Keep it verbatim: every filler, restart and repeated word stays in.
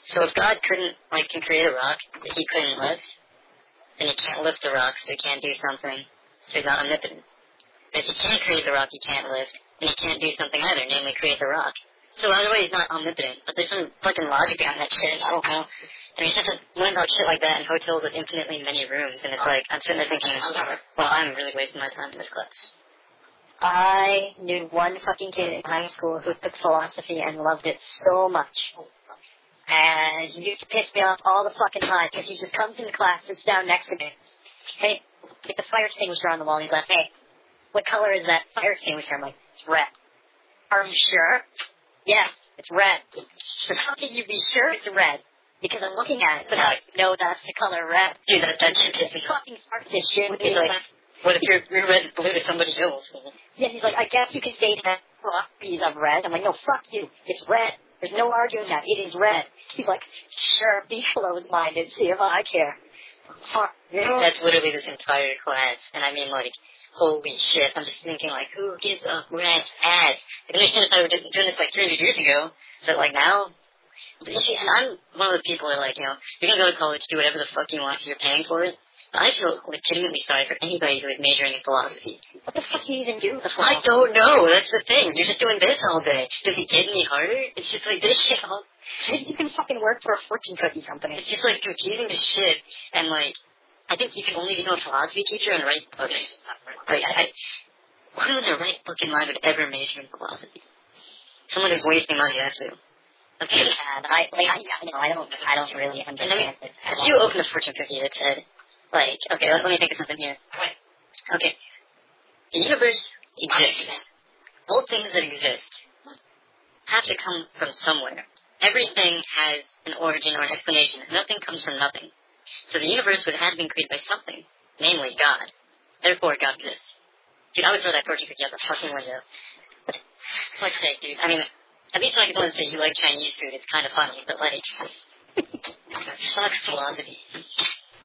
So if God couldn't, like, can create a rock that he couldn't lift, then he can't lift the rock, so he can't do something, so he's not omnipotent. But if he can't create the rock he can't lift, then he can't do something either, namely create the rock. So either way, he's not omnipotent, but there's some fucking logic behind that shit, I don't know. And you just have to learn about shit like that in hotels with infinitely many rooms, and it's like, I'm sitting there thinking, well, I'm really wasting my time in this class. I knew one fucking kid in high school who took philosophy and loved it so much. And he used to piss me off all the fucking time, because he just comes into class, sits down next to me. Hey, get the fire extinguisher on the wall, and he's like, hey, what color is that fire extinguisher? I'm like, it's red. Are you sure? Yes, it's red. So how can you be sure it's red? Because I'm looking at it, but I know that's the color red. Dude, that, that shit pissed me off. Fucking start this shit with He's like, what if your, your red is blue to somebody else? Yeah, he's like, I guess you can say that properties of red. I'm like, no, fuck you. It's red. There's no arguing that. It is red. He's like, sure, be closed-minded. See if I care. Fuck you. That's literally this entire class. And I mean, like, holy shit. I'm just thinking, like, who gives a rat's ass? I can understand if I were just doing this, like, three hundred years ago. But, like, now... But you see, and I'm one of those people that, like, you know, you're going to go to college, do whatever the fuck you want because you're paying for it. But I feel legitimately sorry for anybody who is majoring in philosophy. What the fuck do you even do with philosophy? I don't know. That's the thing. You're just doing this all day. Does it get any harder? It's just like this shit all... You can fucking work for a fortune cookie company. It's just, like, confusing as shit. And, like, I think you can only become a philosophy teacher and write books. Like, I... I who in their right fucking mind would ever major in philosophy? Someone who's wasting money, that's who. Okay, and I, like, I, you know, I don't, I don't really understand I mean, it. if you open a fortune cookie that said, like, okay, let, let me think of something here. Okay, the universe exists. All things that exist have to come from somewhere. Everything has an origin or an explanation. Nothing comes from nothing. So the universe would have been created by something, namely God. Therefore, God exists. Dude, I would throw that fortune cookie out the fucking window. Fuck's sake, dude. I mean, at least when I can go and say you like Chinese food, it's kind of funny, but like, fuck philosophy.